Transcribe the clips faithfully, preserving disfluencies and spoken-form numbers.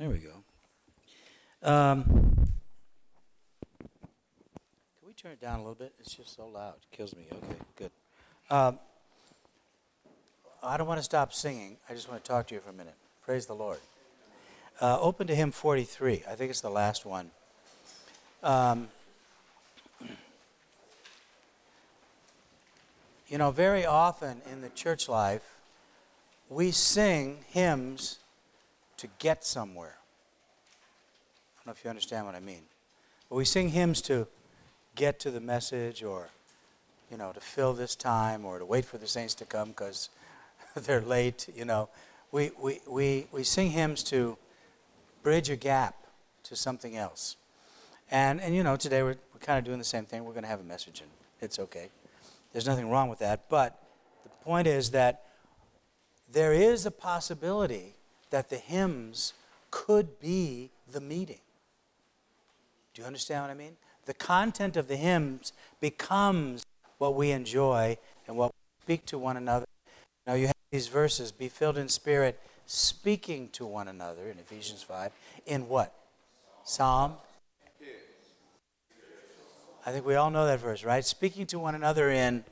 There we go. Um, can we turn it down a little bit? It's just so loud. It kills me. Okay, good. Um, I don't want to stop singing. I just want to talk to you for a minute. Praise the Lord. Uh, open to hymn forty-three. I think it's the last one. Um, you know, very often in the church life, we sing hymns to get somewhere. I don't know if you understand what I mean. But we sing hymns to get to the message, or, you know, to fill this time, or to wait for the saints to come because they're late, you know. We, we, we, we sing hymns to bridge a gap to something else. And, and you know, today we're, we're kind of doing the same thing. We're going to have a message, and it's okay. There's nothing wrong with that. But the point is that there is a possibility that the hymns could be the meeting. Do you understand what I mean? The content of the hymns becomes what we enjoy and what we speak to one another. Now you have these verses, be filled in spirit, speaking to one another in Ephesians five. In what? Psalm? I think we all know that verse, right? Speaking to one another in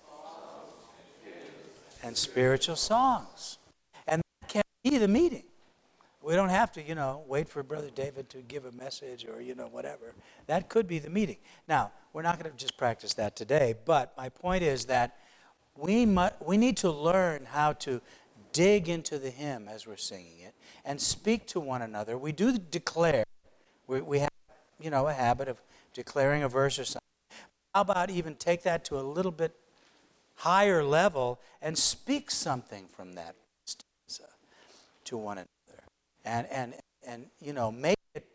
and spiritual songs. And that can be the meeting. We don't have to, you know, wait for Brother David to give a message or, you know, whatever. That could be the meeting. Now, we're not going to just practice that today, but my point is that we mu- we need to learn how to dig into the hymn as we're singing it and speak to one another. We do declare. We, we have, you know, a habit of declaring a verse or something. How about even take that to a little bit higher level and speak something from that stanza to one another? And, and, and you know, make it,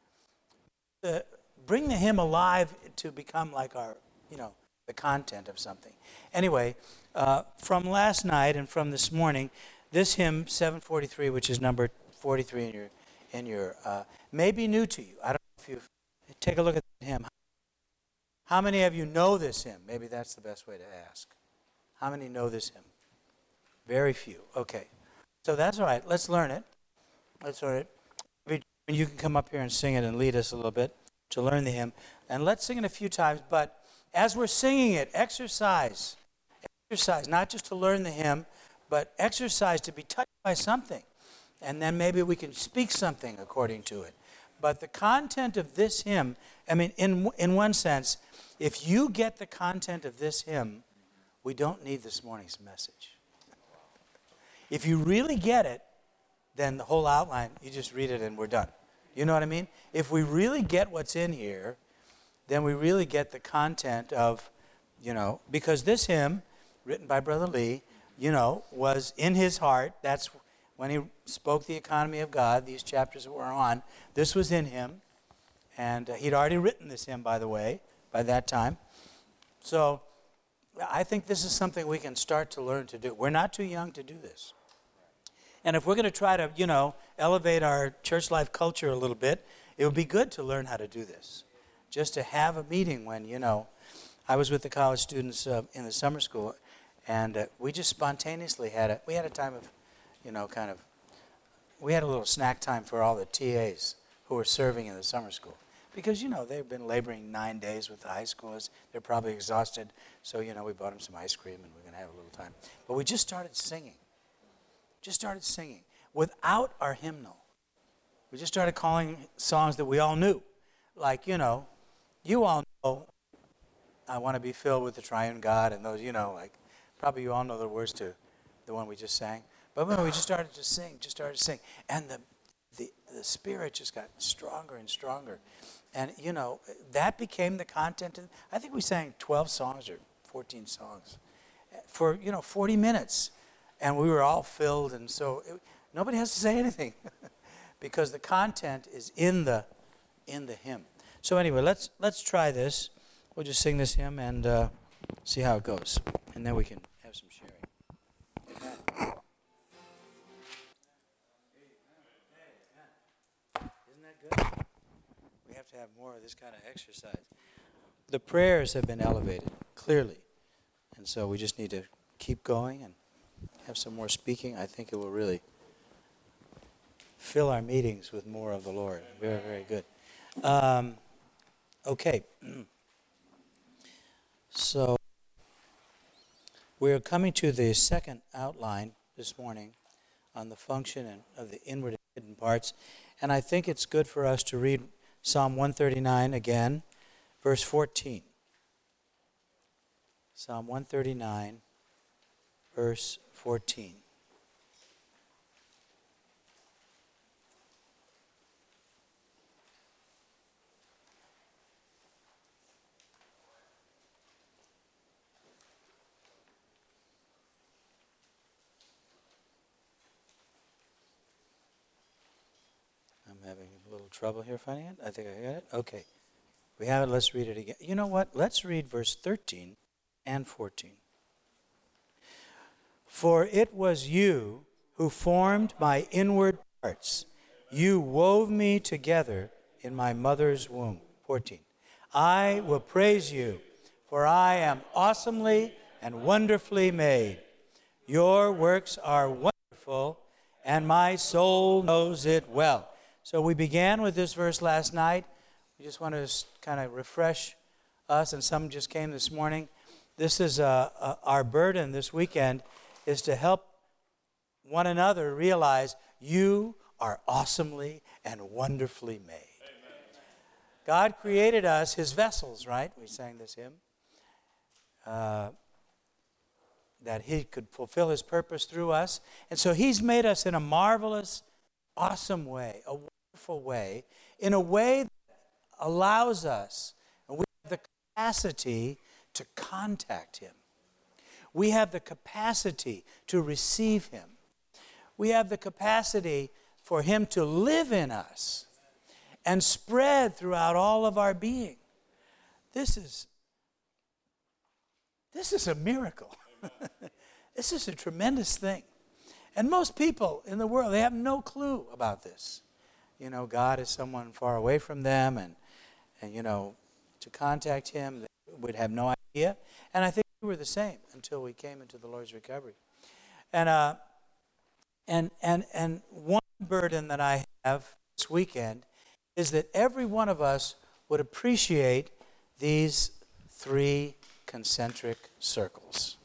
uh, bring the hymn alive to become like our, you know, the content of something. Anyway, uh, from last night and from this morning, this hymn, seven forty-three, which is number forty-three in your, in your, uh, may be new to you. I don't know if you take a look at the hymn. How many of you know this hymn? Maybe that's the best way to ask. How many know this hymn? Very few. Okay. So that's all right. Let's learn it. That's all right. You can come up here and sing it and lead us a little bit to learn the hymn. And let's sing it a few times. But as we're singing it, exercise. Exercise, not just to learn the hymn, but exercise to be touched by something. And then maybe we can speak something according to it. But the content of this hymn, I mean, in in one sense, if you get the content of this hymn, we don't need this morning's message. If you really get it, then the whole outline, you just read it and we're done. You know what I mean? If we really get what's in here, then we really get the content of, you know, because this hymn, written by Brother Lee, you know, was in his heart. That's when he spoke the economy of God, these chapters that we're on. This was in him. And uh, he'd already written this hymn, by the way, by that time. So I think this is something we can start to learn to do. We're not too young to do this. And if we're going to try to, you know, elevate our church life culture a little bit, it would be good to learn how to do this. Just to have a meeting when, you know, I was with the college students uh, in the summer school, and uh, we just spontaneously had a, we had a time of, you know, kind of, we had a little snack time for all the T As who were serving in the summer school. Because, you know, they've been laboring nine days with the high schoolers. They're probably exhausted. So, you know, we bought them some ice cream, and we're going to have a little time. But we just started singing. Just started singing without our hymnal. We just started calling songs that we all knew. Like, you know, you all know, I want to be filled with the triune God, and those, you know, like, probably you all know the words to the one we just sang. But when we just started to sing, just started to sing. And the, the, the Spirit just got stronger and stronger. And, you know, that became the content. Of, I think we sang twelve songs or fourteen songs for, you know, forty minutes. And we were all filled, and so it, nobody has to say anything because the content is in the in the hymn. So anyway, let's let's try this. We'll just sing this hymn and uh, see how it goes, and then we can have some sharing. Amen. Isn't that good? We have to have more of this kind of exercise. The prayers have been elevated clearly, and so we just need to keep going and have some more speaking. I think it will really fill our meetings with more of the Lord. Very, very good. Um, okay. So we're coming to the second outline this morning on the function and of the inward and hidden parts. And I think it's good for us to read Psalm one thirty-nine again, verse fourteen. Psalm one thirty-nine, verse fourteen. I'm having a little trouble here finding it. I think I got it. Okay. We have it. Let's read it again. You know what? Let's read verse thirteen and fourteen. For it was you who formed my inward parts. You wove me together in my mother's womb. fourteen. I will praise you, for I am awesomely and wonderfully made. Your works are wonderful, and my soul knows it well. So we began with this verse last night. We just want to kind of refresh us, and some just came this morning. This is uh, uh, our burden this weekend, is to help one another realize you are awesomely and wonderfully made. Amen. God created us his vessels, right? We sang this hymn. Uh, that he could fulfill his purpose through us. And so he's made us in a marvelous, awesome way, a wonderful way, in a way that allows us, and we have the capacity to contact him. We have the capacity to receive him. We have the capacity for him to live in us and spread throughout all of our being. This is, this is a miracle. This is a tremendous thing. And most people in the world, they have no clue about this. You know, God is someone far away from them, and, and you know, to contact him, they would have no idea. And I think we were the same until we came into the Lord's recovery. And uh, and and and one burden that I have this weekend is that every one of us would appreciate these three concentric circles.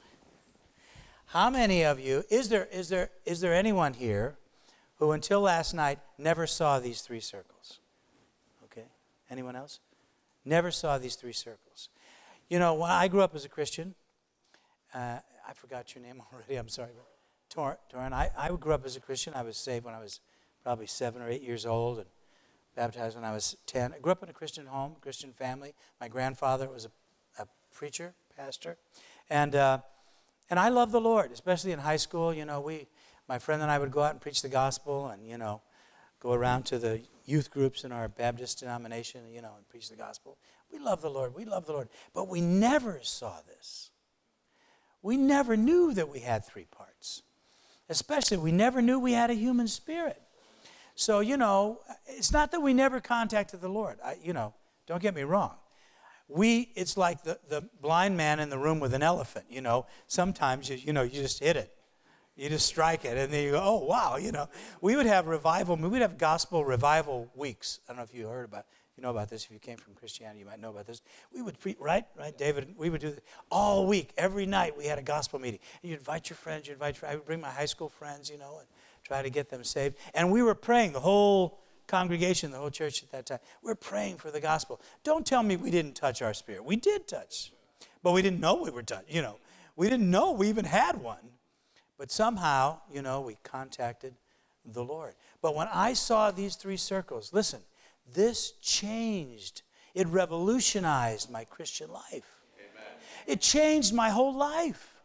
How many of you, is there is there is there anyone here who until last night never saw these three circles? Okay. Anyone else? Never saw these three circles. You know, when I grew up as a Christian, uh, I forgot your name already, I'm sorry. Tor- Torin, I, I grew up as a Christian. I was saved when I was probably seven or eight years old and baptized when I was ten. I grew up in a Christian home, Christian family. My grandfather was a, a preacher, pastor. And uh, and I love the Lord, especially in high school. You know, we, my friend and I would go out and preach the gospel and, you know, go around to the youth groups in our Baptist denomination, you know, and preach the gospel. We love the Lord. We love the Lord. But we never saw this. We never knew that we had three parts. Especially, we never knew we had a human spirit. So, you know, it's not that we never contacted the Lord. I, you know, don't get me wrong. We, it's like the, the blind man in the room with an elephant, you know. Sometimes, you, you know, you just hit it. You just strike it, and then you go, oh, wow, you know. We would have revival, we would have gospel revival weeks. I don't know if you heard about, you know about this. If you came from Christianity, you might know about this. We would, pre- right, right, David? We would do this all week. Every night we had a gospel meeting. And you invite your friends, you invite your, I would bring my high school friends, you know, and try to get them saved. And we were praying, the whole congregation, the whole church at that time. We're praying for the gospel. Don't tell me we didn't touch our spirit. We did touch, but we didn't know we were touched. You know, we didn't know we even had one. But somehow, you know, we contacted the Lord. But when I saw these three circles, listen, this changed. It revolutionized my Christian life. Amen. It changed my whole life.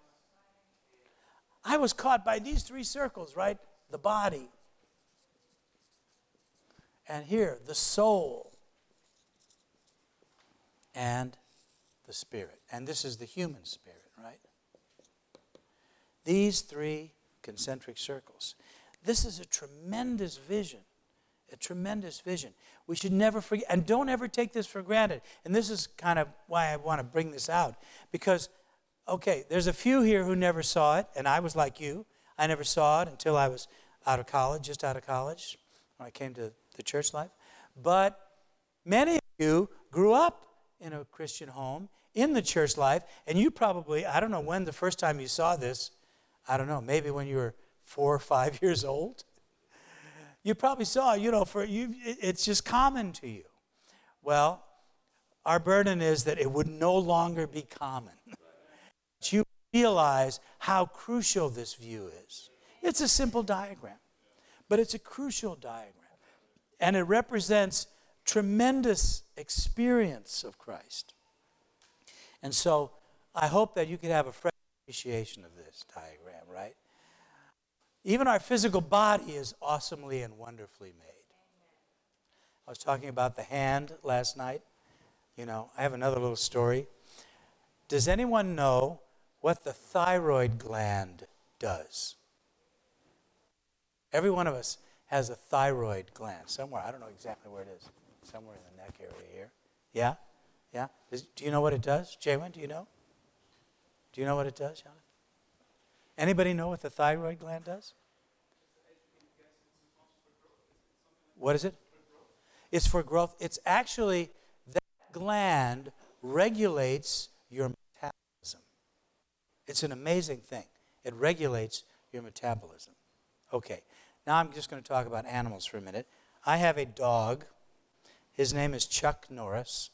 I was caught by these three circles, right? The body. And here, the soul. And the spirit. And this is the human spirit, right? These three concentric circles. This is a tremendous vision. A tremendous vision. We should never forget, and don't ever take this for granted. And this is kind of why I want to bring this out. Because, okay, there's a few here who never saw it, and I was like you. I never saw it until I was out of college, just out of college. when I came to the church life. But many of you grew up in a Christian home, in the church life, and you probably, I don't know when the first time you saw this, I don't know, maybe when you were four or five years old. You probably saw, you know, for you, it's just common to you. Well, our burden is that it would no longer be common. That you realize how crucial this view is. It's a simple diagram, but it's a crucial diagram. And it represents tremendous experience of Christ. And so I hope that you can have a fresh appreciation of this diagram, right? Even our physical body is awesomely and wonderfully made. I was talking about the hand last night. You know, I have another little story. Does anyone know what the thyroid gland does? Every one of us has a thyroid gland somewhere. I don't know exactly where it is. Somewhere in the neck area here. Yeah? Yeah? Is, do you know what it does? Jaywin, do you know? Do you know what it does, Jonathan? Anybody know what the thyroid gland does? What is it? It's for growth. It's actually, that gland regulates your metabolism. It's an amazing thing. It regulates your metabolism. Okay, now I'm just going to talk about animals for a minute. I have a dog. His name is Chuck Norris.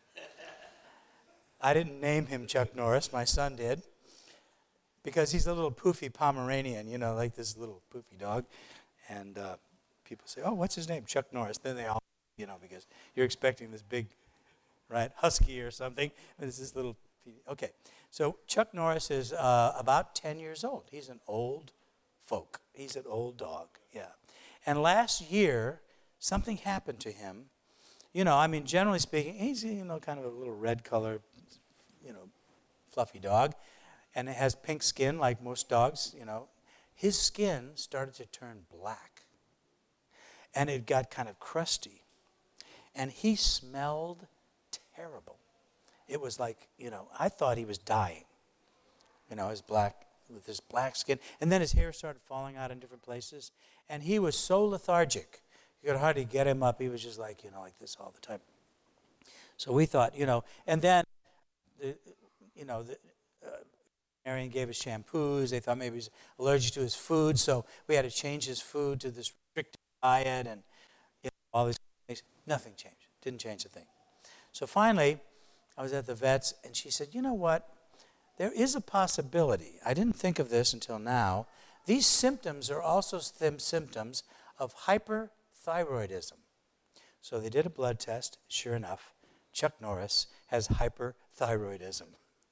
I didn't name him Chuck Norris. My son did. Because he's a little poofy Pomeranian, you know, like this little poofy dog. And uh, people say, oh, what's his name? Chuck Norris. Then they all, you know, because you're expecting this big, right, husky or something. And it's this little, okay. So Chuck Norris is uh, about ten years old. He's an old folk. He's an old dog, yeah. And last year, something happened to him. You know, I mean, generally speaking, he's, you know, kind of a little red color, you know, fluffy dog. And it has pink skin like most dogs, you know. His skin started to turn black. And it got kind of crusty. And he smelled terrible. It was like, you know, I thought he was dying. You know, his black, with his black skin. And then his hair started falling out in different places. And he was so lethargic. You could hardly get him up. He was just like, you know, like this all the time. So we thought, you know, and then, the, you know, the, uh, Marion gave us shampoos. They thought maybe he was allergic to his food, so we had to change his food to this restricted diet and, you know, all these things. Nothing changed. Didn't change a thing. So finally, I was at the vet's, and she said, you know what? There is a possibility. I didn't think of this until now. These symptoms are also symptoms of hyperthyroidism. So they did a blood test. Sure enough, Chuck Norris has hyperthyroidism.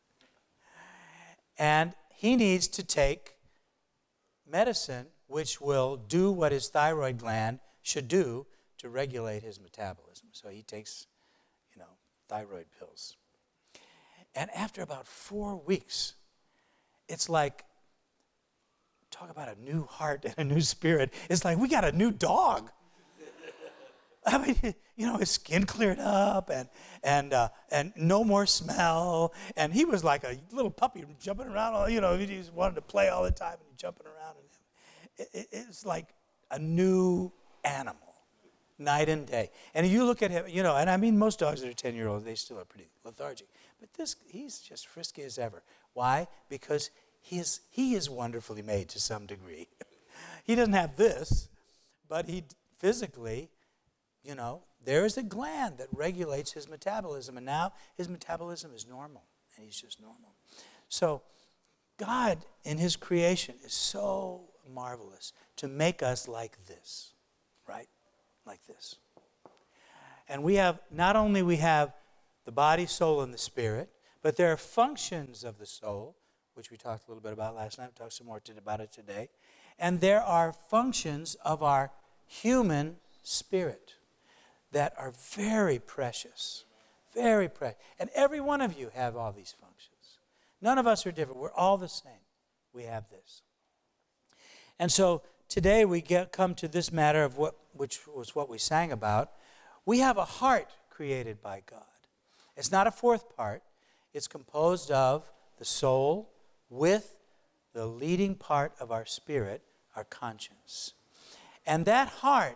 And he needs to take medicine which will do what his thyroid gland should do to regulate his metabolism. So he takes, you know, thyroid pills. And after about four weeks, it's like, talk about a new heart and a new spirit. It's like, we got a new dog. I mean, you know, his skin cleared up and and uh, and no more smell. And he was like a little puppy jumping around. All, you know, he just wanted to play all the time and jumping around. And it, it, it's like a new animal, night and day. And you look at him, you know, and I mean, most dogs that are ten-year-olds, they still are pretty lethargic. But this, he's just frisky as ever. Why? Because he is, he is wonderfully made to some degree. He doesn't have this, but he physically... You know, there is a gland that regulates his metabolism, and now his metabolism is normal, and he's just normal. So God, in his creation, is so marvelous to make us like this, right? Like this. And we have, not only we have the body, soul, and the spirit, but there are functions of the soul, which we talked a little bit about last night. We'll talk some more about it today. And there are functions of our human spirit that are very precious, very precious. And every one of you have all these functions. None of us are different. We're all the same. We have this. And so today we get come to this matter of what, which was what we sang about. We have a heart created by God. It's not a fourth part. It's composed of the soul with the leading part of our spirit, our conscience. And that heart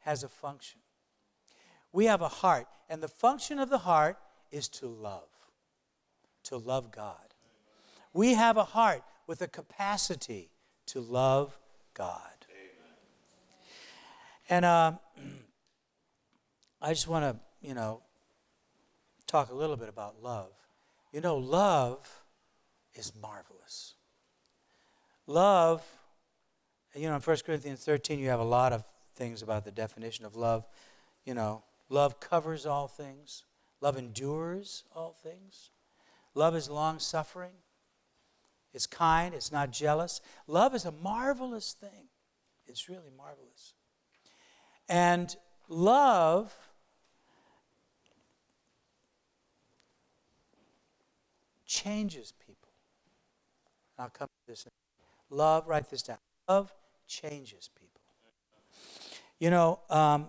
has a function. We have a heart, and the function of the heart is to love, to love God. We have a heart with a capacity to love God. And uh, I just want to, you know, talk a little bit about love. You know, love is marvelous. Love, you know, in First Corinthians thirteen, you have a lot of things about the definition of love. You know, love covers all things. Love endures all things. Love is long-suffering. It's kind. It's not jealous. Love is a marvelous thing. It's really marvelous. And love changes people. I'll come to this. Love, write this down. Love changes people. You know, um,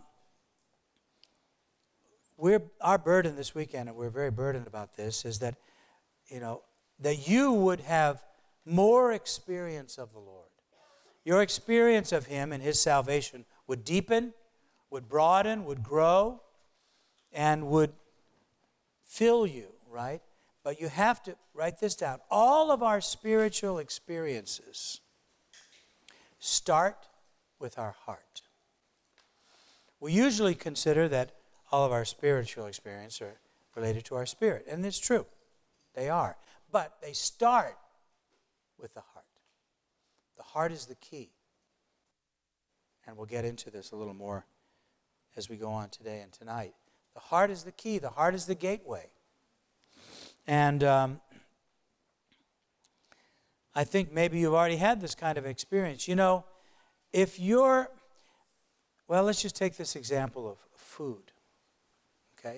we're our burden this weekend, and we're very burdened about this, is that, you know, that you would have more experience of the Lord. Your experience of Him and His salvation would deepen, would broaden, would grow, and would fill you, right? But you have to write this down. All of our spiritual experiences start with our heart. We usually consider that all of our spiritual experiences are related to our spirit, and it's true. They are. But they start with the heart. The heart is the key. And we'll get into this a little more as we go on today and tonight. The heart is the key. The heart is the gateway. And um, I think maybe you've already had this kind of experience. You know, if you're, well, let's just take this example of food, okay?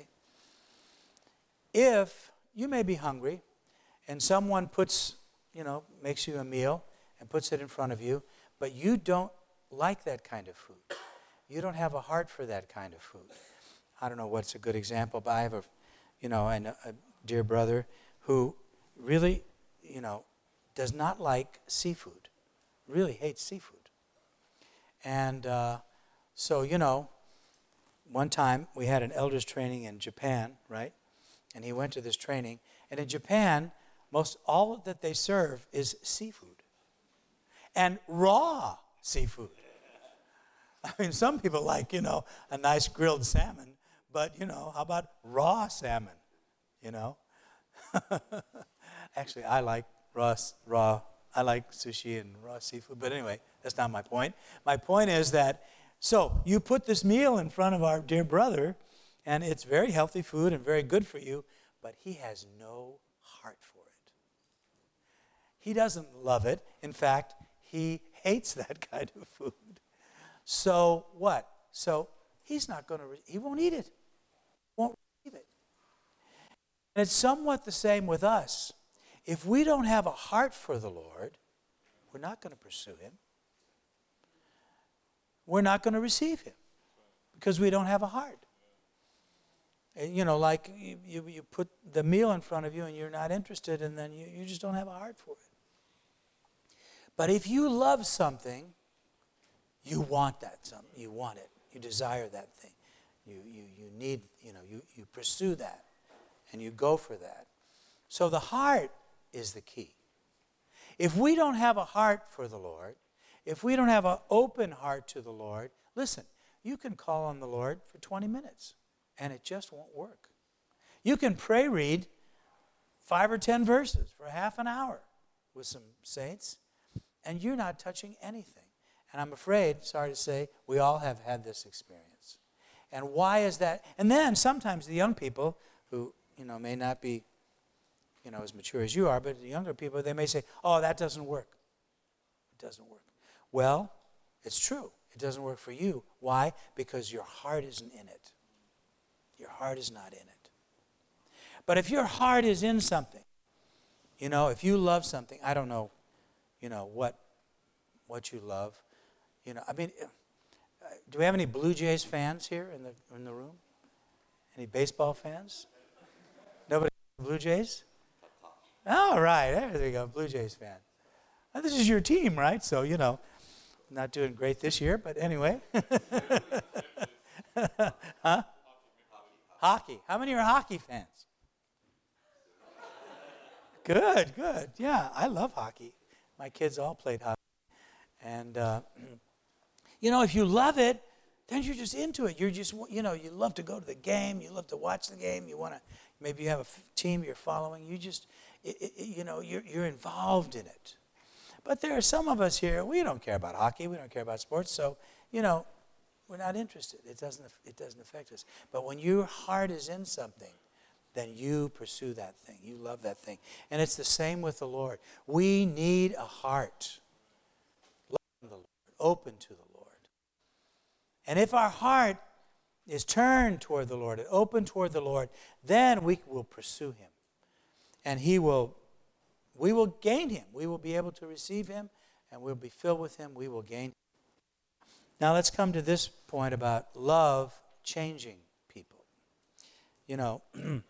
If you may be hungry and someone puts, you know, makes you a meal and puts it in front of you, but you don't like that kind of food. You don't have a heart for that kind of food. I don't know what's a good example, but I have a, you know, and a, a dear brother who really, you know, does not like seafood, really hates seafood. And uh, so, you know, one time we had an elders training in Japan, right? And he went to this training. And in Japan, most all that they serve is seafood. And raw seafood. I mean, some people like, you know, a nice grilled salmon, but, you know, how about raw salmon, you know? Actually, I like raw, raw, I like sushi and raw seafood, but anyway, that's not my point. My point is that, so you put this meal in front of our dear brother, and it's very healthy food and very good for you, but he has no heart for it. He doesn't love it. In fact, he hates that kind of food. So what? So he's not going to, re- he won't eat it. Won't receive it. And it's somewhat the same with us. If we don't have a heart for the Lord, we're not going to pursue Him. We're not going to receive Him because we don't have a heart. You know, like you, you, you put the meal in front of you and you're not interested, and then you, you just don't have a heart for it. But if you love something, you want that something. You want it. You desire that thing. You you you need, you know, you, you pursue that. And you go for that. So the heart is the key. If we don't have a heart for the Lord, if we don't have an open heart to the Lord, listen, you can call on the Lord for twenty minutes, and it just won't work. You can pray read five or ten verses for half an hour with some saints, and you're not touching anything. And I'm afraid, sorry to say, we all have had this experience. And why is that? And then sometimes the young people who, you know, may not be, you know, as mature as you are, but the younger people, they may say, oh, that doesn't work. It doesn't work. Well, it's true. It doesn't work for you. Why? Because your heart isn't in it. Your heart is not in it. But if your heart is in something, you know, if you love something, I don't know, you know, what what you love. You know, I mean, do we have any Blue Jays fans here in the in the room? Any baseball fans? Nobody Blue Jays? All right, there we go, Blue Jays fan. Now, this is your team, right? So, you know, Not doing great this year, but anyway. Huh? Hockey. How many are hockey fans? Good, good. Yeah, I love hockey. My kids all played hockey. And, uh, you know, if you love it, then you're just into it. You're just, you know, you love to go to the game. You love to watch the game. You want to, maybe you have a f- team you're following. You just, it, it, you know, you're, you're involved in it. But there are some of us here, we don't care about hockey. We don't care about sports. So, you know, we're not interested. It doesn't, it doesn't affect us. But when your heart is in something, then you pursue that thing. You love that thing. And it's the same with the Lord. We need a heart loving the Lord, open to the Lord. And if our heart is turned toward the Lord and open toward the Lord, then we will pursue him. And he will, we will gain him. We will be able to receive him, and we'll be filled with him. We will gain him. Now let's come to this point about love changing people. You know,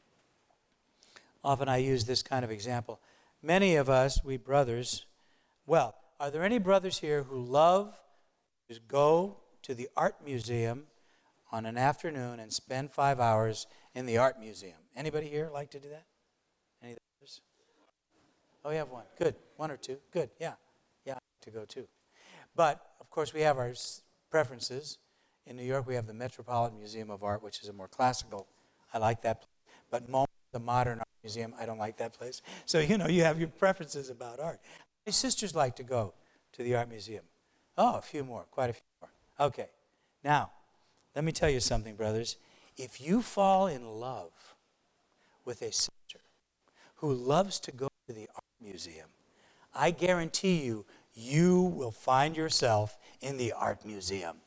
often I use this kind of example. Many of us, we brothers, well, are there any brothers here who love to go to the art museum on an afternoon and spend five hours in the art museum? Anybody here like to do that? Any others? Oh, you have one. Good. One or two. Good. Yeah. Yeah, I like to go too. But, of course, we have our preferences. In New York, we have the Metropolitan Museum of Art, which is a more classical. I like that place. But MoMA, the Modern Art Museum, I don't like that place. So, you know, you have your preferences about art. My sisters like to go to the art museum. Oh, a few more. Quite a few more. Okay. Now, let me tell you something, brothers. If you fall in love with a sister who loves to go to the art museum, I guarantee you, you will find yourself in the art museum.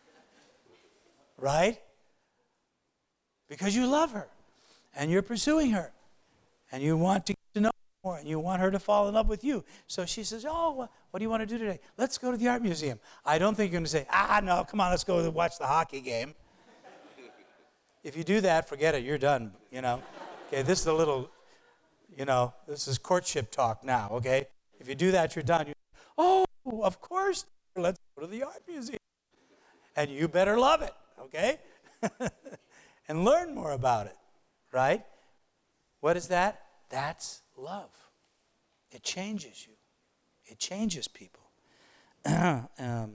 Right? Because you love her, and you're pursuing her, and you want to get to know her more, and you want her to fall in love with you. So she says, oh, what, what do you want to do today? Let's go to the art museum. I don't think you're going to say, ah, no, come on, let's go watch the hockey game. If you do that, forget it, you're done, you know. Okay, this is a little, you know, this is courtship talk now, okay? If you do that, you're done. You, oh, of course, let's go to the art museum. And you better love it, okay? And learn more about it, right? What is that? That's love. It changes you. It changes people. um,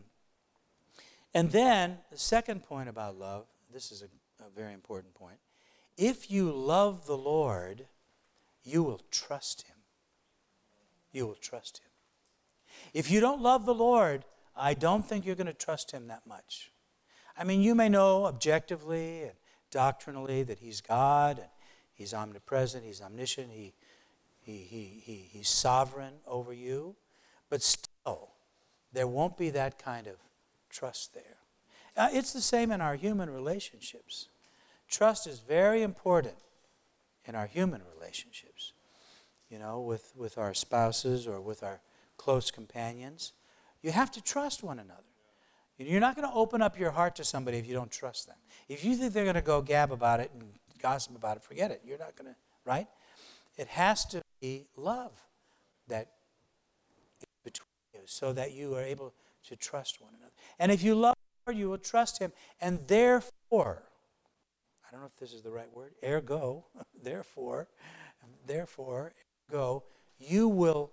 and then the second point about love, this is a, a very important point. If you love the Lord, you will trust him. You will trust him. If you don't love the Lord, I don't think you're going to trust him that much. I mean, you may know objectively and doctrinally that he's God and he's omnipresent, he's omniscient, he, he, he, he, he's sovereign over you, but still, there won't be that kind of trust there. Uh, it's the same in our human relationships. Trust is very important in our human relationships, you know, with, with our spouses or with our close companions. You have to trust one another. You're not going to open up your heart to somebody if you don't trust them. If you think they're going to go gab about it and gossip about it, forget it. You're not going to, right? It has to be love that is between you so that you are able to trust one another. And if you love the Lord, you will trust him. And therefore, I don't know if this is the right word, ergo, therefore, therefore, ergo, you will,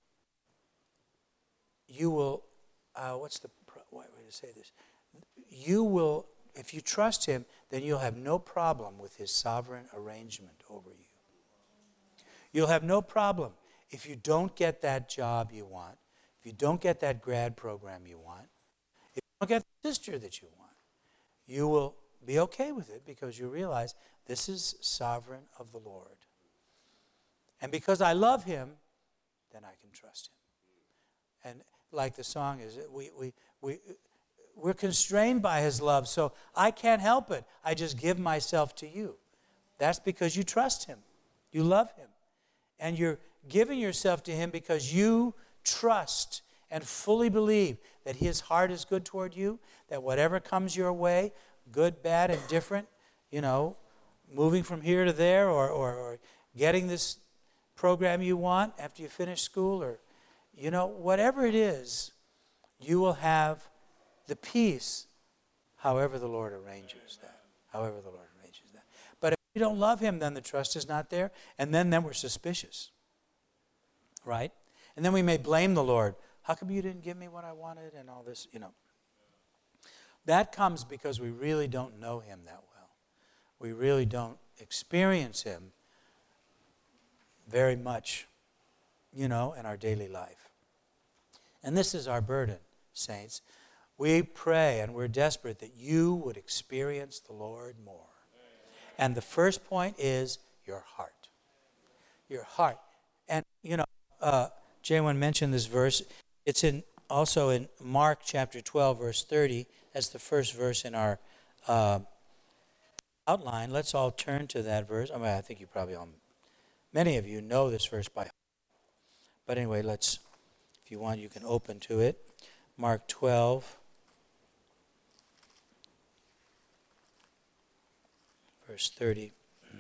you will, uh, what's the right way to say this? You will, if you trust him, then you'll have no problem with his sovereign arrangement over you. You'll have no problem if you don't get that job you want, if you don't get that grad program you want, if you don't get the sister that you want. You will be okay with it because you realize this is sovereign of the Lord. And because I love him, then I can trust him. And like the song is, we we we we're constrained by his love, so I can't help it. I just give myself to you. That's because you trust him. You love him. And you're giving yourself to him because you trust and fully believe that his heart is good toward you, that whatever comes your way, good, bad, and different, you know, moving from here to there or, or, or getting this program you want after you finish school or, you know, whatever it is, you will have the peace however the Lord arranges that. However the Lord arranges that. But if you don't love him, then the trust is not there. And then, then we're suspicious. Right? And then we may blame the Lord. How come you didn't give me what I wanted and all this, you know. That comes because we really don't know him that well. We really don't experience him very much, you know, in our daily life. And this is our burden, saints. We pray and we're desperate that you would experience the Lord more. And the first point is your heart. Your heart. And, you know, uh, Jaywan mentioned this verse. It's in also in Mark chapter twelve, verse thirty. That's the first verse in our uh, outline. Let's all turn to that verse. I mean, I think you probably all, many of you know this verse by heart. But anyway, let's, if you want, you can open to it. Mark twelve, verse thirty.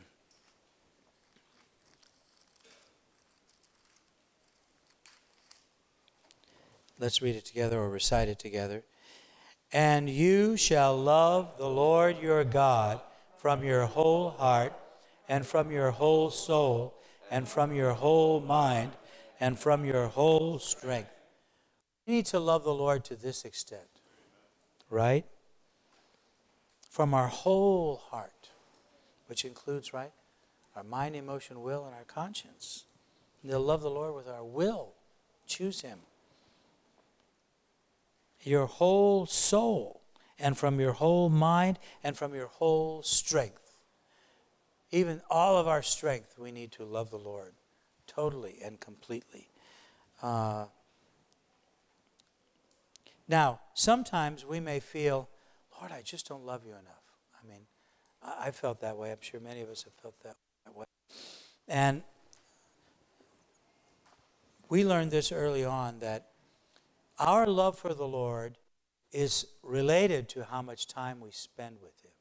Let's read it together or recite it together. And you shall love the Lord your God from your whole heart and from your whole soul and from your whole mind and from your whole strength. We need to love the Lord to this extent, right? From our whole heart, which includes, right, our mind, emotion, will, and our conscience. And to love the Lord with our will. Choose him. Your whole soul, and from your whole mind, and from your whole strength. Even all of our strength, we need to love the Lord totally and completely. Uh, now, sometimes we may feel, Lord, I just don't love you enough. I mean, I, I felt that way. I'm sure many of us have felt that way. And we learned this early on, that our love for the Lord is related to how much time we spend with him.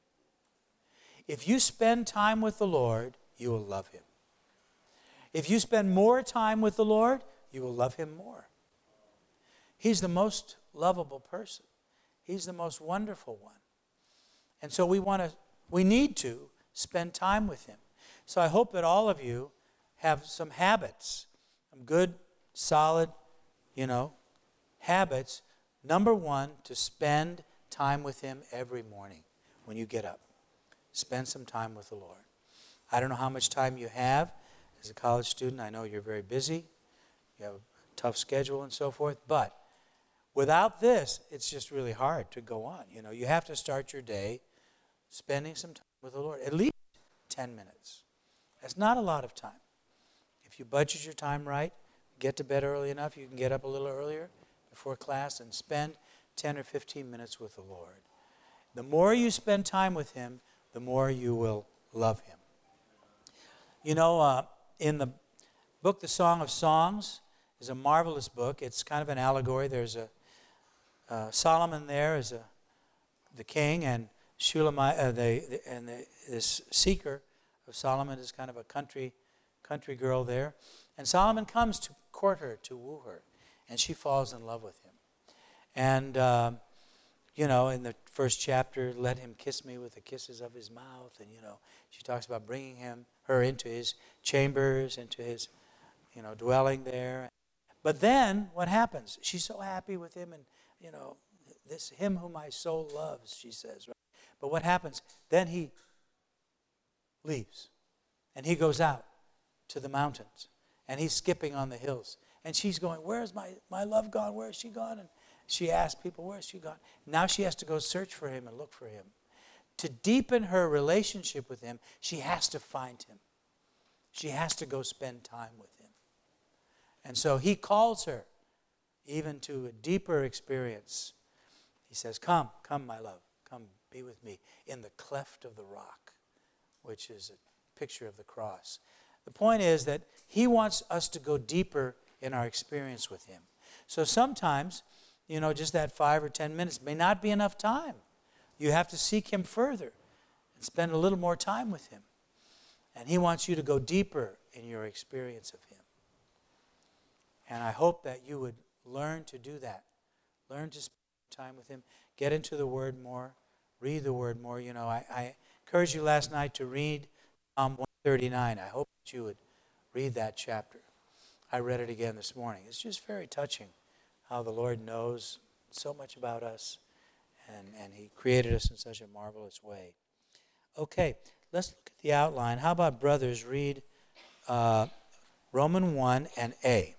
If you spend time with the Lord, you will love him. If you spend more time with the Lord, you will love him more. He's the most lovable person. He's the most wonderful one. And so we want to, we need to spend time with him. So I hope that all of you have some habits, some good, solid, you know, habits. Number one, to spend time with him every morning when you get up. Spend some time with the Lord. I don't know how much time you have as a college student. I know you're very busy. You have a tough schedule and so forth. But without this, it's just really hard to go on. You know, you have to start your day spending some time with the Lord. At least ten minutes. That's not a lot of time. If you budget your time right, get to bed early enough, you can get up a little earlier before class and spend ten or fifteen minutes with the Lord. The more you spend time with him, the more you will love him. You know, uh, in the book, The Song of Songs, is a marvelous book. It's kind of an allegory. There's a uh, Solomon there is a the king, and Shulamite, uh, the, the, and the, this seeker of Solomon is kind of a country country girl there. And Solomon comes to court her, to woo her, and she falls in love with him. And, uh, you know, in the first chapter, let him kiss me with the kisses of his mouth. And, you know, she talks about bringing him, her into his chambers, into his, you know, dwelling there. But then what happens? She's so happy with him, and, you know, this him whom my soul loves, she says. Right? But what happens? Then he leaves, and he goes out to the mountains, and he's skipping on the hills. And she's going, where's my, my love gone? Where is she gone? And she asks people, where is she gone? Now she has to go search for him and look for him. To deepen her relationship with him, she has to find him. She has to go spend time with him. And so he calls her even to a deeper experience. He says, come, come, my love. Come, be with me in the cleft of the rock, which is a picture of the cross. The point is that he wants us to go deeper in our experience with him. So sometimes, you know, just that five or ten minutes may not be enough time. You have to seek him further and spend a little more time with him. And he wants you to go deeper in your experience of him. And I hope that you would learn to do that. Learn to spend time with him. Get into the Word more. Read the Word more. You know, I, I encouraged you last night to read Psalm one thirty-nine. I hope that you would read that chapter. I read it again this morning. It's just very touching how the Lord knows so much about us, and, and he created us in such a marvelous way. Okay, let's look at the outline. How about brothers read uh, Romans one and A.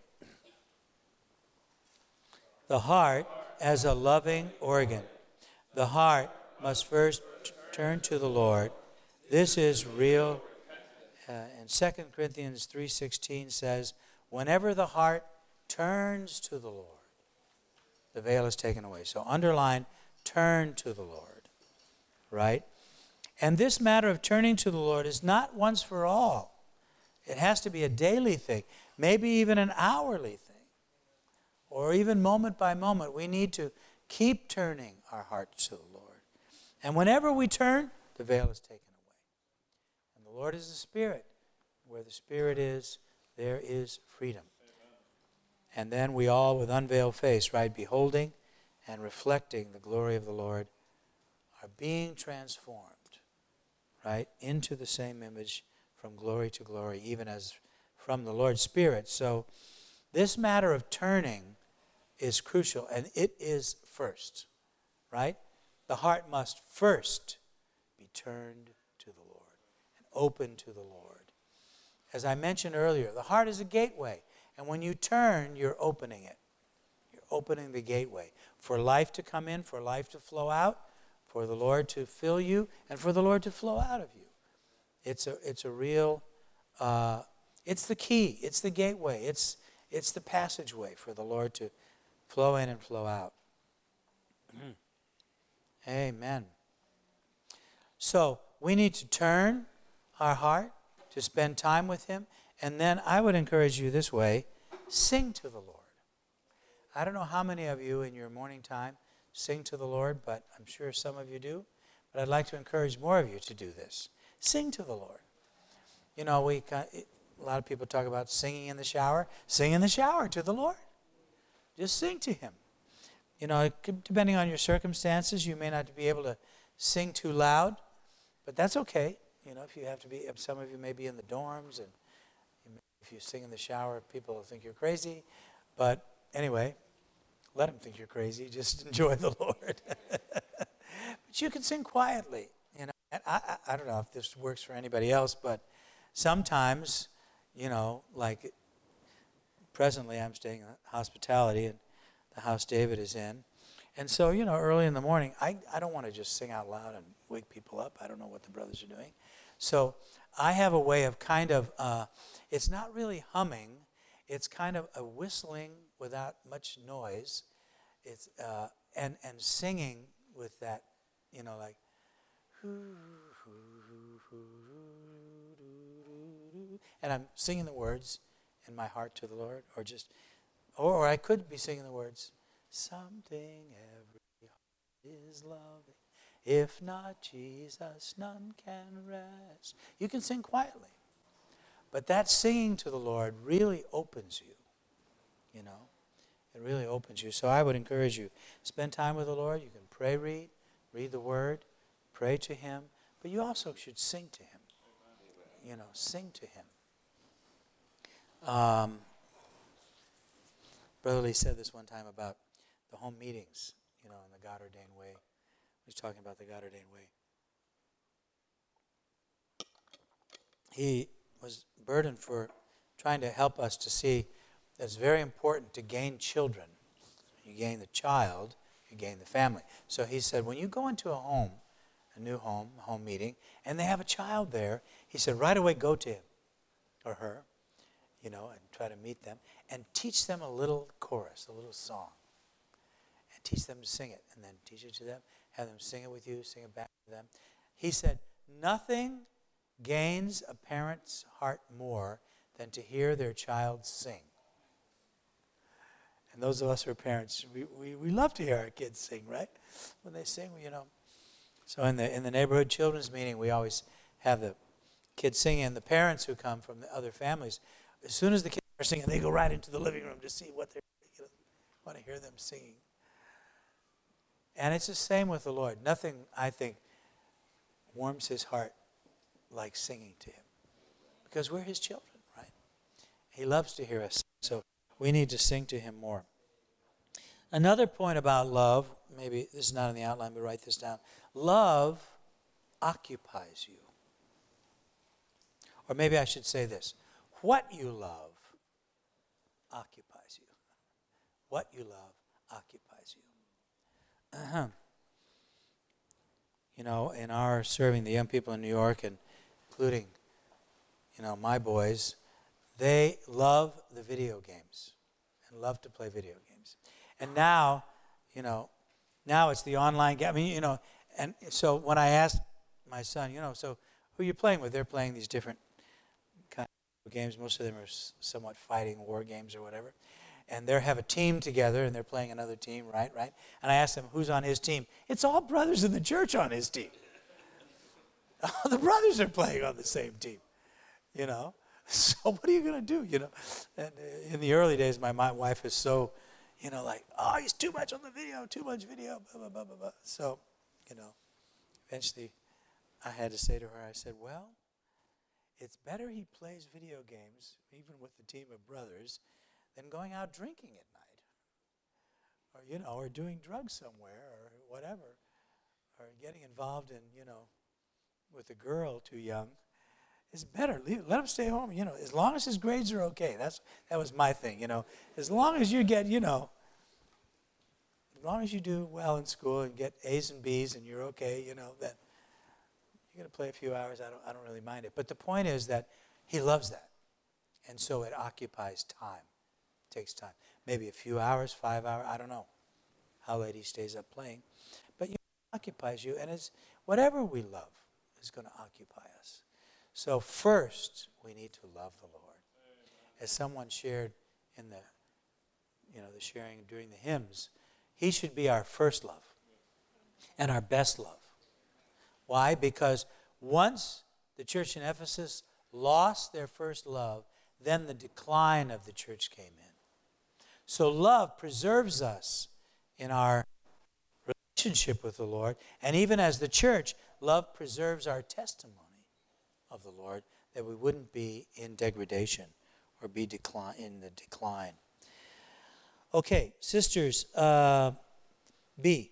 The heart as a loving organ. The heart must first t- turn to the Lord. This is real. Uh, and Second Corinthians three sixteen says, whenever the heart turns to the Lord, the veil is taken away. So underline, turn to the Lord, right? And this matter of turning to the Lord is not once for all. It has to be a daily thing, maybe even an hourly thing, or even moment by moment. We need to keep turning our hearts to the Lord. And whenever we turn, the veil is taken away. And the Lord is the Spirit. Where the Spirit is, there is freedom. And then we all, with unveiled face, right, beholding and reflecting the glory of the Lord, are being transformed, right, into the same image from glory to glory, even as from the Lord's Spirit. So this matter of turning is crucial, and it is first, right? The heart must first be turned to the Lord and open to the Lord. As I mentioned earlier, the heart is a gateway, and when you turn, you're opening it. You're opening the gateway for life to come in, for life to flow out, for the Lord to fill you, and for the Lord to flow out of you. It's a it's a real, uh, it's the key, it's the gateway, it's it's the passageway for the Lord to flow in and flow out. Amen. So we need to turn our heart to spend time with him, and then I would encourage you this way, sing to the Lord. I don't know how many of you in your morning time sing to the Lord, but I'm sure some of you do. But I'd like to encourage more of you to do this. Sing to the Lord. You know, we a lot of people talk about singing in the shower. Sing in the shower to the Lord. Just sing to him. You know, depending on your circumstances, you may not be able to sing too loud, but that's okay. You know, if you have to be, some of you may be in the dorms, and if you sing in the shower, people will think you're crazy. But anyway, let them think you're crazy. Just enjoy the Lord. But you can sing quietly. You know, and I, I, I don't know if this works for anybody else, but sometimes, you know, like presently I'm staying in hospitality in the house David is in. And so, you know, early in the morning, I, I don't want to just sing out loud and wake people up. I don't know what the brothers are doing. So I have a way of kind of, uh, it's not really humming. It's kind of a whistling without much noise. It's uh, and and singing with that, you know, like, and I'm singing the words in my heart to the Lord, or just, or, or I could be singing the words, something every heart is loving. If not Jesus, none can rest. You can sing quietly. But that singing to the Lord really opens you, you know. It really opens you. So I would encourage you, spend time with the Lord. You can pray, read, read the Word, pray to him. But you also should sing to him. You know, sing to him. Um, Brother Lee said this one time about the home meetings, you know, in the God-ordained way. He was talking about the God-ordained way. He was burdened for trying to help us to see that it's very important to gain children. You gain the child, you gain the family. So he said, when you go into a home, a new home, a home meeting, and they have a child there, he said, right away go to him or her, you know, and try to meet them, and teach them a little chorus, a little song. And teach them to sing it, and then teach it to them, have them sing it with you, sing it back to them. He said, nothing gains a parent's heart more than to hear their child sing. And those of us who are parents, we, we, we love to hear our kids sing, right? When they sing, you know. So in the in the neighborhood children's meeting, we always have the kids singing, and the parents who come from the other families, as soon as the kids are singing, they go right into the living room to see what they're, you know, want to hear them singing. And it's the same with the Lord. Nothing, I think, warms his heart like singing to him. Because we're his children, right? He loves to hear us. So we need to sing to him more. Another point about love, maybe this is not in the outline, but write this down. Love occupies you. Or maybe I should say this. What you love occupies you. What you love occupies you. Uh-huh. You know, in our serving the young people in New York, and including, you know, my boys, they love the video games and love to play video games. And now, you know, now it's the online game. I mean, you know, and so when I asked my son, you know, so who are you playing with? They're playing these different kind of games. Most of them are somewhat fighting war games or whatever. And they have a team together, and they're playing another team, right, right? And I asked them, who's on his team? It's all brothers in the church on his team. All the brothers are playing on the same team, you know. So what are you going to do, you know? And in the early days, my, my wife is so, you know, like, oh, he's too much on the video, too much video, blah, blah, blah, blah, blah. So, you know, eventually I had to say to her, I said, well, it's better he plays video games, even with the team of brothers, than going out drinking at night, or, you know, or doing drugs somewhere, or whatever, or getting involved in, you know, with a girl too young. It's better. Leave, let him stay home, you know, as long as his grades are okay. That's That was my thing, you know. As long as you get, you know, as long as you do well in school and get A's and B's and you're okay, you know, that you're going to play a few hours, I don't, I don't really mind it. But the point is that he loves that. And so it occupies time. Takes time. Maybe a few hours, five hours, I don't know how late he stays up playing. But you know, it occupies you, and it's whatever we love is going to occupy us. So first, we need to love the Lord. As someone shared in the, you know, the sharing during the hymns, he should be our first love and our best love. Why? Because once the church in Ephesus lost their first love, then the decline of the church came in. So love preserves us in our relationship with the Lord. And even as the church, love preserves our testimony of the Lord, that we wouldn't be in degradation or be decline, in the decline. Okay, sisters, uh, B.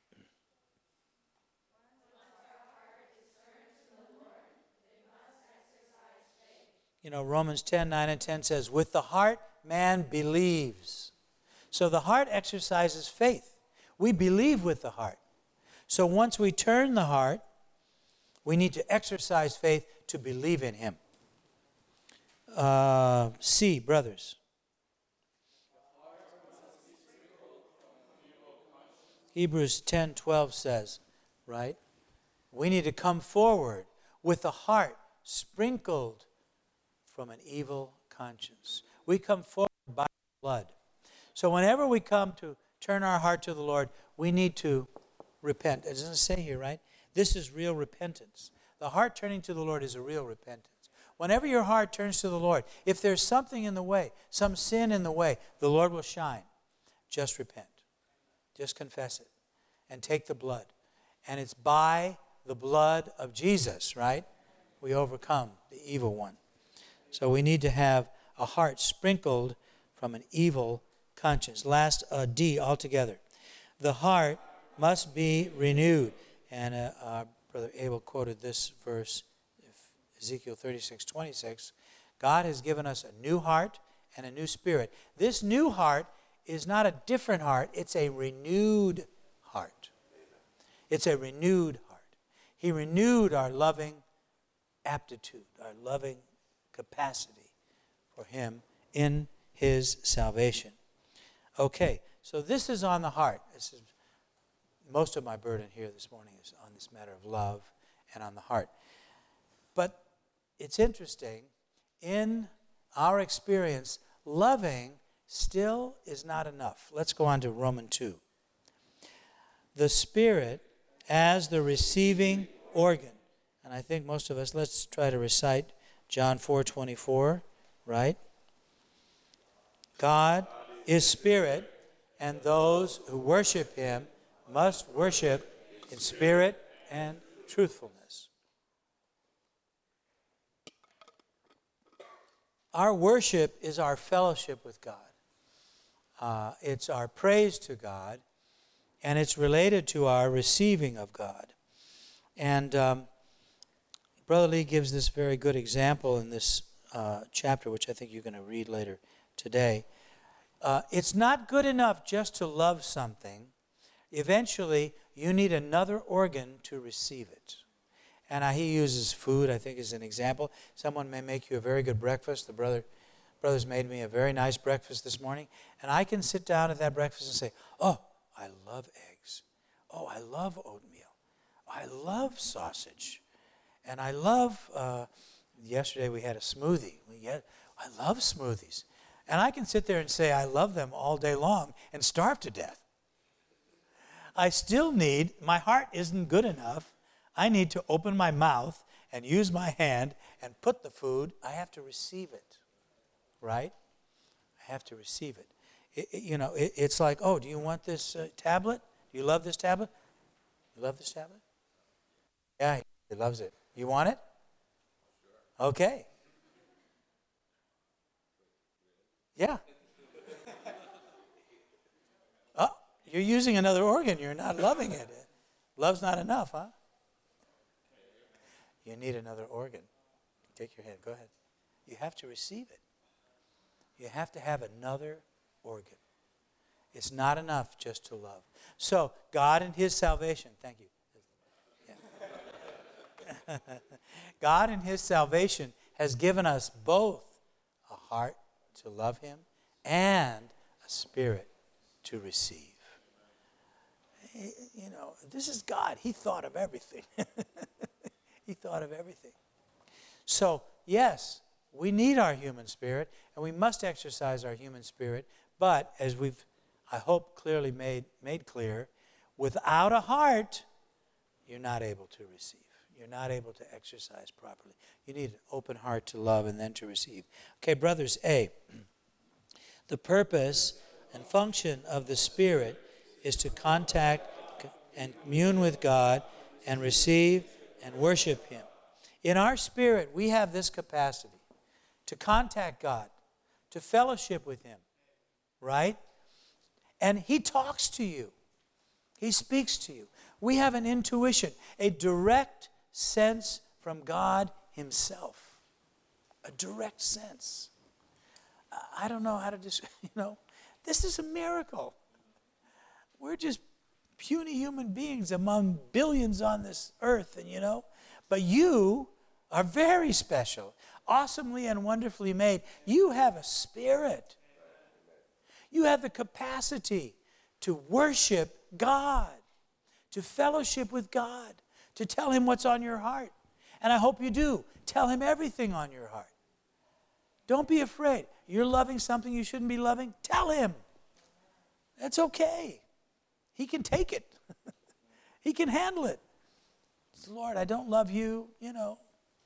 You know, Romans ten, nine and ten says, with the heart man believes. So the heart exercises faith. We believe with the heart. So once we turn the heart, we need to exercise faith to believe in him. Uh, C, brothers. Hebrews ten twelve says, right? We need to come forward with the heart sprinkled from an evil conscience. We come forward by blood. So whenever we come to turn our heart to the Lord, we need to repent. It doesn't say here, right? This is real repentance. The heart turning to the Lord is a real repentance. Whenever your heart turns to the Lord, if there's something in the way, some sin in the way, the Lord will shine. Just repent. Just confess it. And take the blood. And it's by the blood of Jesus, right? We overcome the evil one. So we need to have a heart sprinkled from an evil conscience. Last, uh, D altogether. The heart must be renewed. And uh, uh, Brother Abel quoted this verse, Ezekiel thirty-six twenty-six. God has given us a new heart and a new spirit. This new heart is not a different heart. It's a renewed heart. It's a renewed heart. He renewed our loving aptitude, our loving capacity for him in his salvation. Okay, so this is on the heart. This is most of my burden here this morning is on this matter of love and on the heart. But it's interesting, in our experience, loving still is not enough. Let's go on to Romans two. The Spirit as the receiving organ. And I think most of us, let's try to recite John four twenty-four, right? God is Spirit, and those who worship him must worship in spirit and truthfulness. Our worship is our fellowship with God. Uh, it's our praise to God, and it's related to our receiving of God. And um, Brother Lee gives this very good example in this uh, chapter, which I think you're going to read later today. Uh, it's not good enough just to love something. Eventually, you need another organ to receive it. And uh, he uses food, I think, as an example. Someone may make you a very good breakfast. The brother, brothers made me a very nice breakfast this morning. And I can sit down at that breakfast and say, oh, I love eggs. Oh, I love oatmeal. I love sausage. And I love, uh, yesterday we had a smoothie. We had, I love smoothies. And I can sit there and say I love them all day long and starve to death. I still need, my heart isn't good enough. I need to open my mouth and use my hand and put the food. I have to receive it, right? I have to receive it. It, it you know, it, it's like, oh, do you want this uh, tablet? Do you love this tablet? You love this tablet? Yeah, he loves it. You want it? Okay. Yeah. Oh, you're using another organ. You're not loving it. Love's not enough, huh? You need another organ. Take your hand. Go ahead. You have to receive it. You have to have another organ. It's not enough just to love. So, God in His salvation, thank you. Yeah. God in His salvation has given us both a heart to love Him and a spirit to receive. You know, this is God. He thought of everything. He thought of everything. So, yes, we need our human spirit, and we must exercise our human spirit, but as we've, I hope, clearly made, made clear, without a heart, you're not able to receive. You're not able to exercise properly. You need an open heart to love and then to receive. Okay, brothers, A. The purpose and function of the Spirit is to contact and commune with God and receive and worship Him. In our spirit, we have this capacity to contact God, to fellowship with Him, right? And He talks to you. He speaks to you. We have an intuition, a direct sense from God Himself. A direct sense. I don't know how to just, you know, this is a miracle. We're just puny human beings among billions on this earth, and you know, but you are very special, awesomely and wonderfully made. You have a spirit. You have the capacity to worship God, to fellowship with God, to tell Him what's on your heart. And I hope you do. Tell Him everything on your heart. Don't be afraid. You're loving something you shouldn't be loving? Tell Him. That's okay. He can take it. He can handle it. Lord, I don't love you, you know.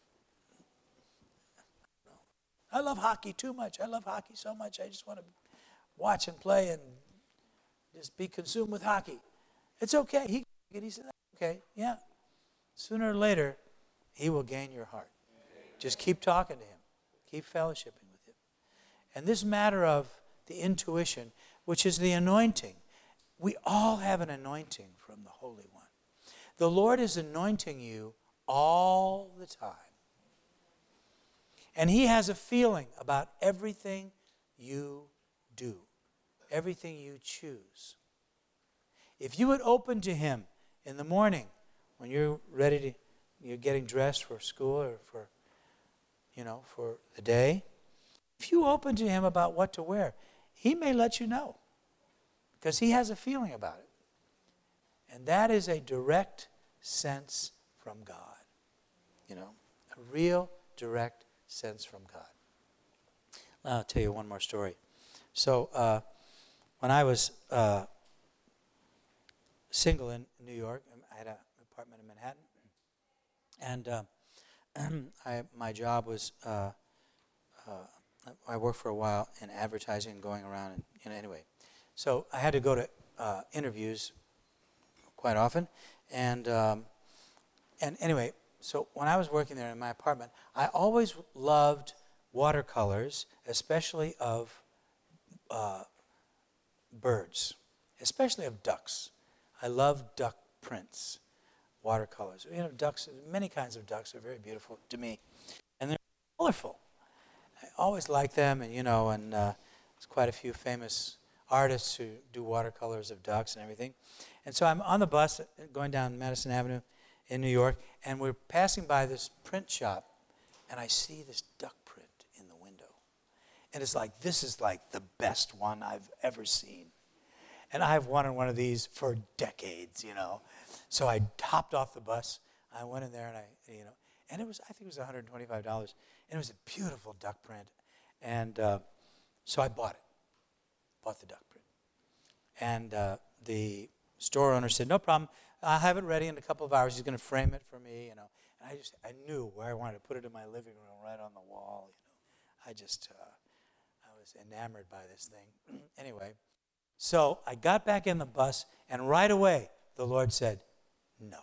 I love hockey too much. I love hockey so much. I just want to watch and play and just be consumed with hockey. It's okay. He, he said, okay, yeah. Sooner or later, He will gain your heart. Just keep talking to Him. Keep fellowshipping with Him. And this matter of the intuition, which is the anointing, we all have an anointing from the Holy One. The Lord is anointing you all the time. And He has a feeling about everything you do, everything you choose. If you would open to Him in the morning when you're ready to, you're getting dressed for school or for, you know, for the day, if you open to Him about what to wear, He may let you know because He has a feeling about it. And that is a direct sense from God. You know, a real direct sense from God. I'll tell you one more story. So uh, when I was uh, single in New York, I had an apartment in Manhattan, and uh, I, my job was, uh, uh, I worked for a while in advertising, going around, and you know, anyway. So I had to go to uh, interviews quite often. And um, and anyway, so when I was working there in my apartment, I always loved watercolors, especially of uh, birds, especially of ducks. I love duck prints, watercolors. You know, ducks, many kinds of ducks are very beautiful to me. And they're colorful. I always like them, and you know, and uh, there's quite a few famous artists who do watercolors of ducks and everything. And so I'm on the bus going down Madison Avenue in New York, and we're passing by this print shop, and I see this duck print in the window. And it's like, this is like the best one I've ever seen. And I've wanted one of these for decades, you know. So I hopped off the bus, I went in there, and I, you know, and it was, I think it was one hundred twenty-five dollars, and it was a beautiful duck print. And uh, so I bought it, bought the duck print. And uh, the store owner said, no problem, I'll have it ready in a couple of hours. He's going to frame it for me, you know. And I just, I knew where I wanted to put it in my living room, right on the wall, you know. I just, uh, I was enamored by this thing. Anyway, so I got back in the bus, and right away, the Lord said, no,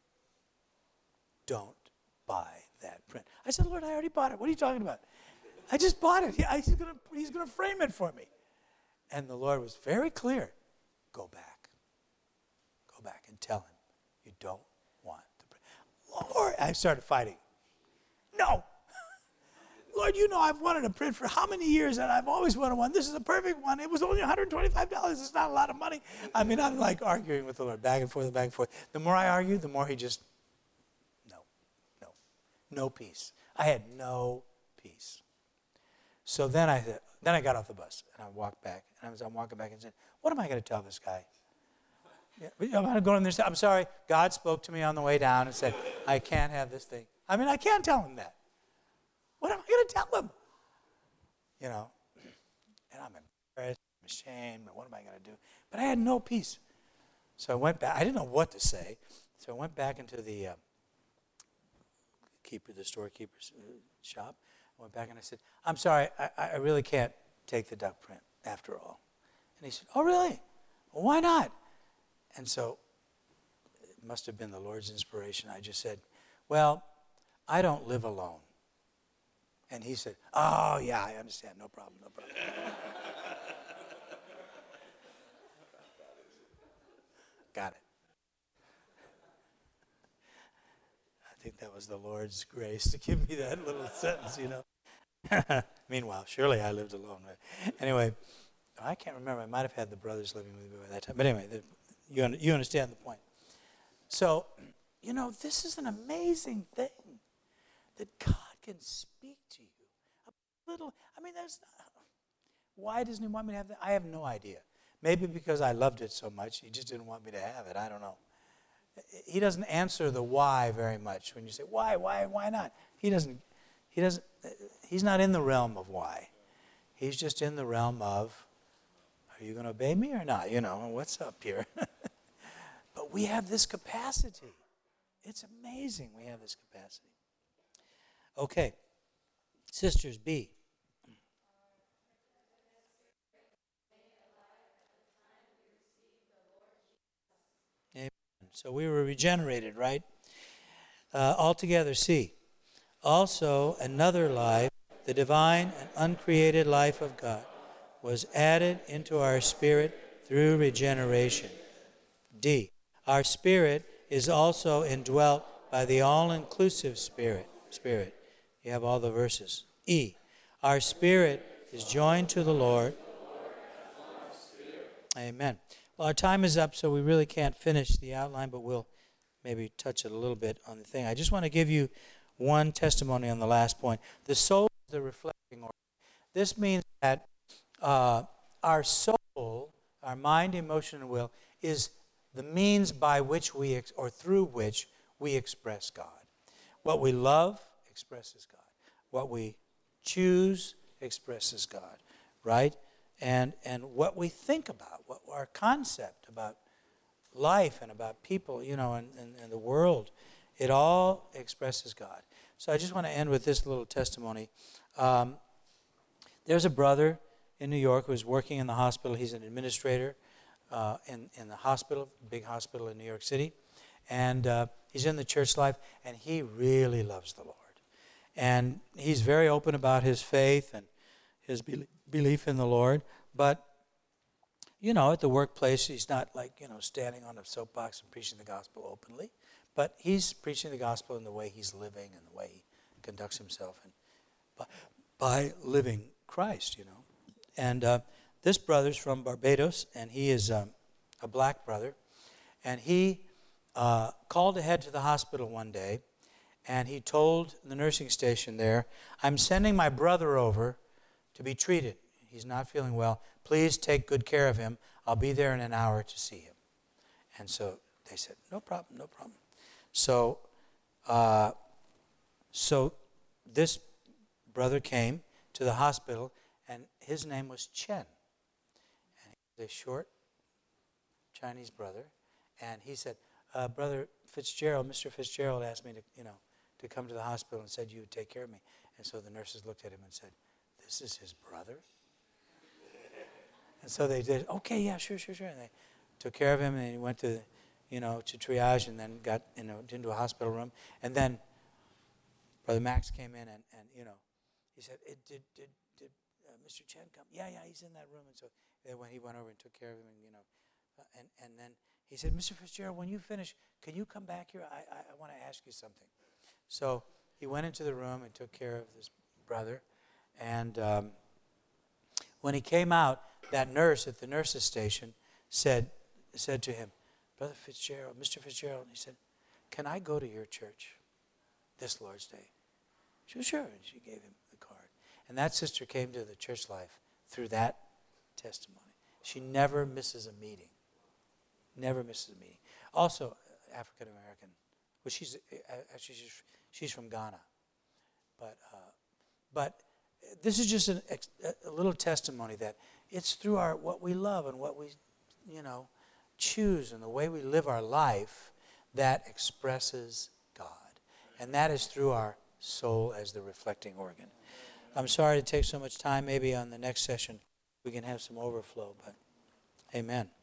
don't buy that print. I said, Lord, I already bought it. What are you talking about? I just bought it. He's going to, he's going to frame it for me. And the Lord was very clear. Go back. Go back and tell him you don't want the print. Lord, I started fighting. No. Lord, you know I've wanted a print for how many years, and I've always wanted one. This is a perfect one. It was only one hundred twenty-five dollars. It's not a lot of money. I mean, I'm like arguing with the Lord, back and forth, back and forth. The more I argued, the more he just, no, no, no peace. I had no peace. So then I then I got off the bus, and I walked back, and I was I'm walking back and said, what am I going to tell this guy? Yeah, I'm going to go in there and say, I'm sorry, God spoke to me on the way down and said, I can't have this thing. I mean, I can't tell him that. What am I going to tell him? You know, and I'm embarrassed, I'm ashamed, what am I going to do? But I had no peace. So I went back. I didn't know what to say. So I went back into the uh, keeper, the storekeeper's uh, shop. I went back and I said, I'm sorry, I, I really can't take the duck print after all. And he said, oh, really? Well, why not? And so it must have been the Lord's inspiration. I just said, well, I don't live alone. And he said, oh, yeah, I understand. No problem, no problem. Got it. I think that was the Lord's grace to give me that little sentence, you know. Meanwhile, surely I lived alone. Right? Anyway, I can't remember. I might have had the brothers living with me by that time. But anyway, the, you, un, you understand the point. So, you know, this is an amazing thing that God can speak to you. A little, I mean, there's, why doesn't he want me to have that? I have no idea. Maybe because I loved it so much, he just didn't want me to have it. I don't know. He doesn't answer the why very much. When you say, why, why, why not? He doesn't, he doesn't, he's not in the realm of why. He's just in the realm of, are you going to obey me or not? You know, what's up here? But we have this capacity. It's amazing we have this capacity. Okay. Sisters, B. Amen. So we were regenerated, right? Uh, altogether, C. Also, another life, the divine and uncreated life of God, was added into our spirit through regeneration. D. Our spirit is also indwelt by the all-inclusive spirit. Spirit. You have all the verses. E. Our spirit is joined to the Lord. Amen. Well, our time is up, so we really can't finish the outline, but we'll maybe touch it a little bit on the thing. I just want to give you one testimony on the last point. The soul is the reflecting organ. This means that uh, our soul, our mind, emotion, and will, is the means by which we, ex- or through which we express God. What we love expresses God. What we choose expresses God, right? And and what we think about, what our concept about life and about people, you know, and, and, and the world, it all expresses God. So I just want to end with this little testimony. Um, there's a brother in New York who's working in the hospital. He's an administrator uh, in, in the hospital, big hospital in New York City. And uh, he's in the church life, and he really loves the Lord. And he's very open about his faith and his be- belief in the Lord. But, you know, at the workplace, he's not like, you know, standing on a soapbox and preaching the gospel openly. But he's preaching the gospel in the way he's living and the way he conducts himself and by, by living Christ, you know. And uh, this brother's from Barbados, and he is um, a black brother. And he uh, called ahead to the hospital one day, and he told the nursing station there, I'm sending my brother over to be treated. He's not feeling well. Please take good care of him. I'll be there in an hour to see him. And so they said, no problem, no problem. So, uh, so this brother came to the hospital, and his name was Chen. And he was a short Chinese brother. And he said, uh, Brother Fitzgerald, Mister Fitzgerald asked me to, you know, to come to the hospital and said you would take care of me. And so the nurses looked at him and said, this is his brother? And so they did, okay, yeah, sure, sure, sure. And they took care of him, and he went to, you know, to triage and then got, you know, into a hospital room. And then Brother Max came in, and, and you know, he said, it, did did did uh, Mister Chen come? Yeah, yeah, he's in that room. And so then when he went over and took care of him, and, you know, uh, and, and then he said, Mister Fitzgerald, when you finish, can you come back here? I, I, I want to ask you something. So he went into the room and took care of this brother. And um, when he came out, that nurse at the nurse's station said said to him, Brother Fitzgerald, Mister Fitzgerald, he said, can I go to your church this Lord's Day? She was sure, and she gave him the card. And that sister came to the church life through that testimony. She never misses a meeting. Never misses a meeting. Also, African American. Well, she's actually she's, she's from Ghana. But uh, but this is just an, a little testimony that it's through our what we love and what we, you know, choose and the way we live our life that expresses God. And that is through our soul as the reflecting organ. I'm sorry to take so much time. Maybe on the next session we can have some overflow, but amen.